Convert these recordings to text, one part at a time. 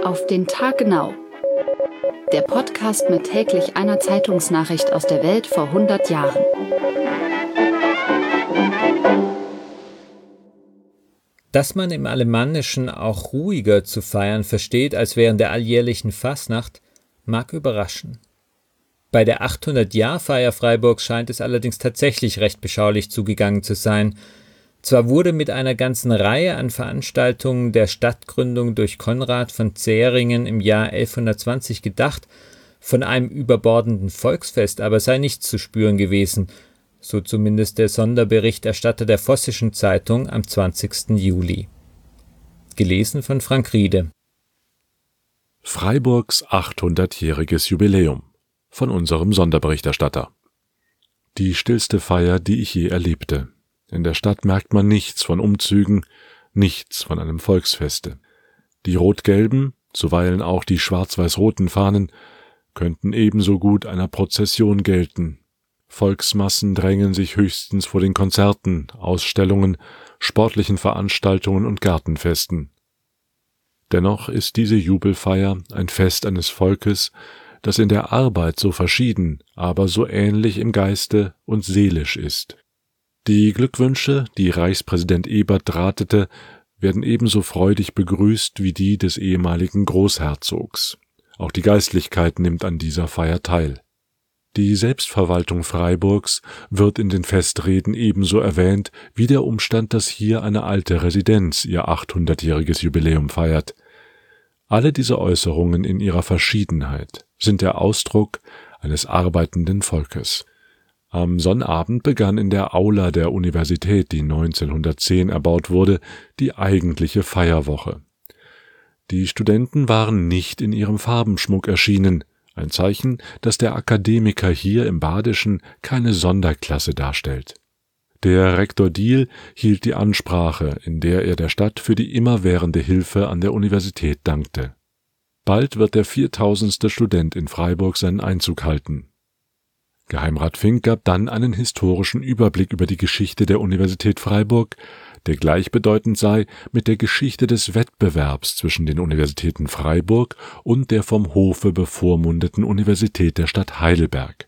Auf den Tag genau. Der Podcast mit täglich einer Zeitungsnachricht aus der Welt vor 100 Jahren. Dass man im Alemannischen auch ruhiger zu feiern versteht als während der alljährlichen Fasnacht, mag überraschen. Bei der 800-Jahr-Feier Freiburgs scheint es allerdings tatsächlich recht beschaulich zugegangen zu sein. Zwar wurde mit einer ganzen Reihe an Veranstaltungen der Stadtgründung durch Konrad von Zähringen im Jahr 1120 gedacht, von einem überbordenden Volksfest aber sei nichts zu spüren gewesen, so zumindest der Sonderberichterstatter der Vossischen Zeitung am 20. Juli. Gelesen von Frank Riede. Freiburgs 800-jähriges Jubiläum von unserem Sonderberichterstatter. Die stillste Feier, die ich je erlebte. In der Stadt merkt man nichts von Umzügen, nichts von einem Volksfeste. Die rot-gelben, zuweilen auch die schwarz-weiß-roten Fahnen, könnten ebenso gut einer Prozession gelten. Volksmassen drängen sich höchstens vor den Konzerten, Ausstellungen, sportlichen Veranstaltungen und Gartenfesten. Dennoch ist diese Jubelfeier ein Fest eines Volkes, das in der Arbeit so verschieden, aber so ähnlich im Geiste und seelisch ist. Die Glückwünsche, die Reichspräsident Ebert drahtete, werden ebenso freudig begrüßt wie die des ehemaligen Großherzogs. Auch die Geistlichkeit nimmt an dieser Feier teil. Die Selbstverwaltung Freiburgs wird in den Festreden ebenso erwähnt wie der Umstand, dass hier eine alte Residenz ihr 800-jähriges Jubiläum feiert. Alle diese Äußerungen in ihrer Verschiedenheit sind der Ausdruck eines arbeitenden Volkes. Am Sonnabend begann in der Aula der Universität, die 1910 erbaut wurde, die eigentliche Feierwoche. Die Studenten waren nicht in ihrem Farbenschmuck erschienen, ein Zeichen, dass der Akademiker hier im Badischen keine Sonderklasse darstellt. Der Rektor Diehl hielt die Ansprache, in der er der Stadt für die immerwährende Hilfe an der Universität dankte. Bald wird der 4000. Student in Freiburg seinen Einzug halten. Geheimrat Fink gab dann einen historischen Überblick über die Geschichte der Universität Freiburg, der gleichbedeutend sei mit der Geschichte des Wettbewerbs zwischen den Universitäten Freiburg und der vom Hofe bevormundeten Universität der Stadt Heidelberg.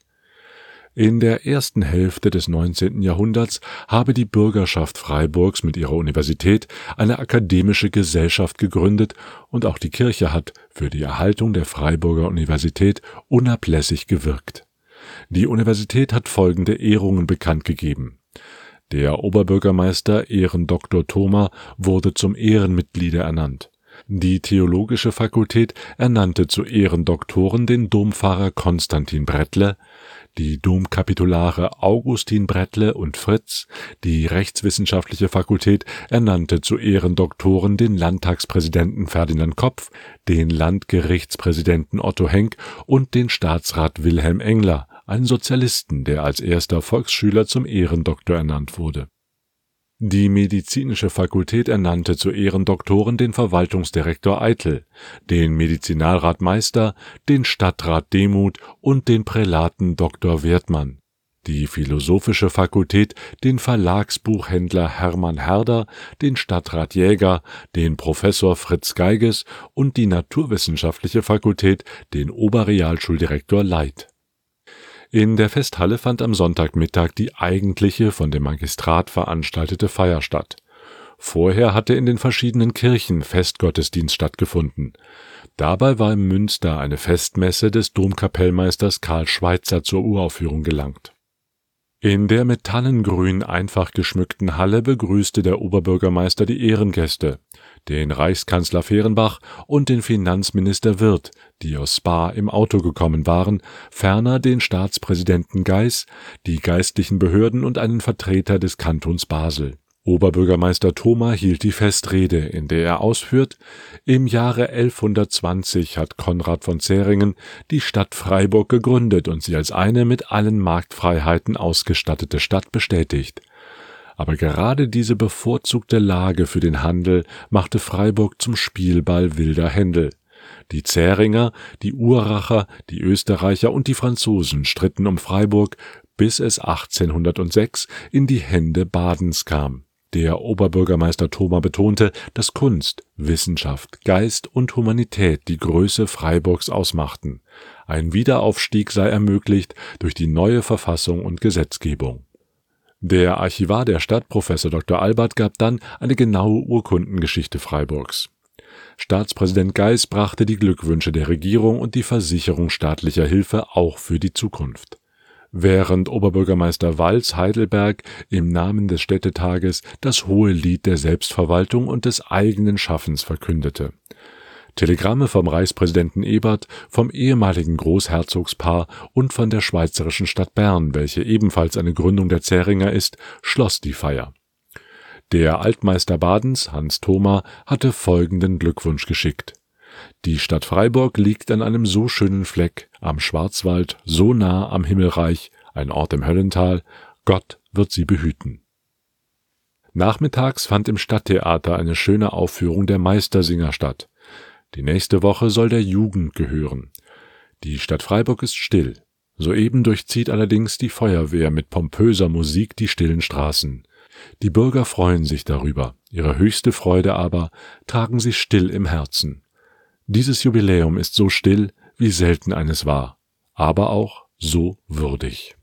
In der ersten Hälfte des 19. Jahrhunderts habe die Bürgerschaft Freiburgs mit ihrer Universität eine akademische Gesellschaft gegründet und auch die Kirche hat für die Erhaltung der Freiburger Universität unablässig gewirkt. Die Universität hat folgende Ehrungen bekannt gegeben. Der Oberbürgermeister Ehrendoktor Thoma wurde zum Ehrenmitgliede ernannt. Die Theologische Fakultät ernannte zu Ehrendoktoren den Dompfarrer Konstantin Brettle, die Domkapitulare Augustin Brettle und Fritz, die Rechtswissenschaftliche Fakultät ernannte zu Ehrendoktoren den Landtagspräsidenten Ferdinand Kopf, den Landgerichtspräsidenten Otto Henk und den Staatsrat Wilhelm Engler, einen Sozialisten, der als erster Volksschüler zum Ehrendoktor ernannt wurde. Die Medizinische Fakultät ernannte zu Ehrendoktoren den Verwaltungsdirektor Eitel, den Medizinalrat Meister, den Stadtrat Demuth und den Prälaten Dr. Wertmann. Die Philosophische Fakultät den Verlagsbuchhändler Hermann Herder, den Stadtrat Jäger, den Professor Fritz Geiges und die Naturwissenschaftliche Fakultät den Oberrealschuldirektor Leit. In der Festhalle fand am Sonntagmittag die eigentliche von dem Magistrat veranstaltete Feier statt. Vorher hatte in den verschiedenen Kirchen Festgottesdienst stattgefunden. Dabei war im Münster eine Festmesse des Domkapellmeisters Karl Schweitzer zur Uraufführung gelangt. In der mit Tannengrün einfach geschmückten Halle begrüßte der Oberbürgermeister die Ehrengäste, den Reichskanzler Fehrenbach und den Finanzminister Wirth, die aus Spa im Auto gekommen waren, ferner den Staatspräsidenten Geis, die geistlichen Behörden und einen Vertreter des Kantons Basel. Oberbürgermeister Thoma hielt die Festrede, in der er ausführt: Im Jahre 1120 hat Konrad von Zähringen die Stadt Freiburg gegründet und sie als eine mit allen Marktfreiheiten ausgestattete Stadt bestätigt. Aber gerade diese bevorzugte Lage für den Handel machte Freiburg zum Spielball wilder Händel. Die Zähringer, die Urracher, die Österreicher und die Franzosen stritten um Freiburg, bis es 1806 in die Hände Badens kam. Der Oberbürgermeister Thoma betonte, dass Kunst, Wissenschaft, Geist und Humanität die Größe Freiburgs ausmachten. Ein Wiederaufstieg sei ermöglicht durch die neue Verfassung und Gesetzgebung. Der Archivar der Stadt, Professor Dr. Albert, gab dann eine genaue Urkundengeschichte Freiburgs. Staatspräsident Geis brachte die Glückwünsche der Regierung und die Versicherung staatlicher Hilfe auch für die Zukunft. Während Oberbürgermeister Walz Heidelberg im Namen des Städtetages das hohe Lied der Selbstverwaltung und des eigenen Schaffens verkündete. Telegramme vom Reichspräsidenten Ebert, vom ehemaligen Großherzogspaar und von der schweizerischen Stadt Bern, welche ebenfalls eine Gründung der Zähringer ist, schloss die Feier. Der Altmeister Badens, Hans Thoma, hatte folgenden Glückwunsch geschickt: Die Stadt Freiburg liegt an einem so schönen Fleck, am Schwarzwald, so nah am Himmelreich, ein Ort im Höllental, Gott wird sie behüten. Nachmittags fand im Stadttheater eine schöne Aufführung der Meistersinger statt. Die nächste Woche soll der Jugend gehören. Die Stadt Freiburg ist still. Soeben durchzieht allerdings die Feuerwehr mit pompöser Musik die stillen Straßen. Die Bürger freuen sich darüber, ihre höchste Freude aber tragen sie still im Herzen. Dieses Jubiläum ist so still, wie selten eines war, aber auch so würdig.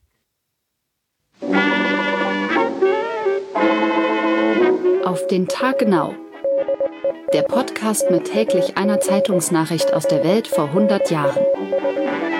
Auf den Tag genau. Der Podcast mit täglich einer Zeitungsnachricht aus der Welt vor 100 Jahren.